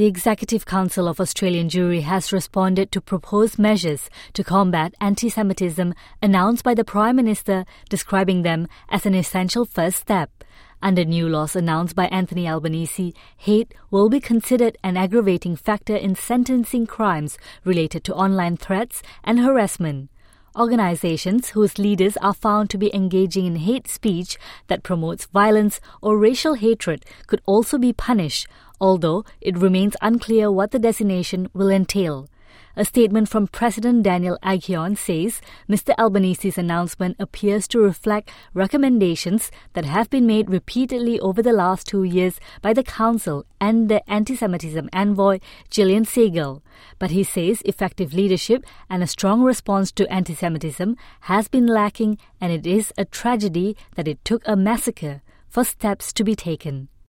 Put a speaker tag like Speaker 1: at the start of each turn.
Speaker 1: The Executive Council of Australian Jewry has responded to proposed measures to combat anti-Semitism announced by the Prime Minister, describing them as an essential first step. Under new laws announced by Anthony Albanese, hate will be considered an aggravating factor in sentencing crimes related to online threats and harassment. Organizations whose leaders are found to be engaging in hate speech that promotes violence or racial hatred could also be punished, although it remains unclear what the designation will entail. A statement from President Daniel Aghion says Mr. Albanese's announcement appears to reflect recommendations that have been made repeatedly over the last 2 years by the Council and the anti-Semitism envoy Gillian Segal. But he says effective leadership and a strong response to anti-Semitism has been lacking, and it is a tragedy that it took a massacre for steps to be taken.